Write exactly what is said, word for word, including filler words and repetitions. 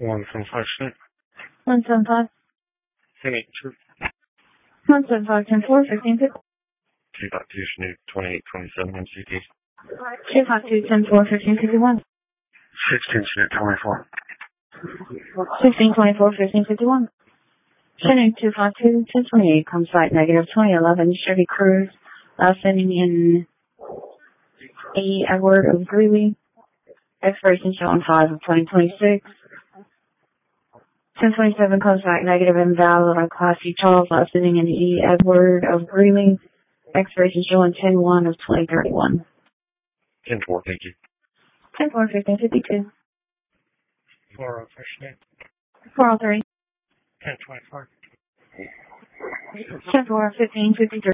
one from five cent. one seven five. Ten eight two. one seven five, ten four, fifteen fifty. Two five two Snoop twenty eight twenty seven M C T. two five two, ten four, fifteen fifty-one. Sixteen Snoop twenty four. sixteen twenty-four, fifteen fifty-one. Sending two five two, ten twenty-eight, comes site negative twenty eleven, Chevy Cruze, uh, sending in E. Edward of Greeley, expiration showing five of twenty twenty-six. ten twenty-seven, comes back negative invalid on Class C Charles, uh, sending in E. Edward of Greeley, expiration showing ten one of twenty thirty-one. ten four, thank you. ten four, fifteen fifty-two. four oh five Snoop. four oh three. ten twenty-four. ten four, fifteen fifty-three.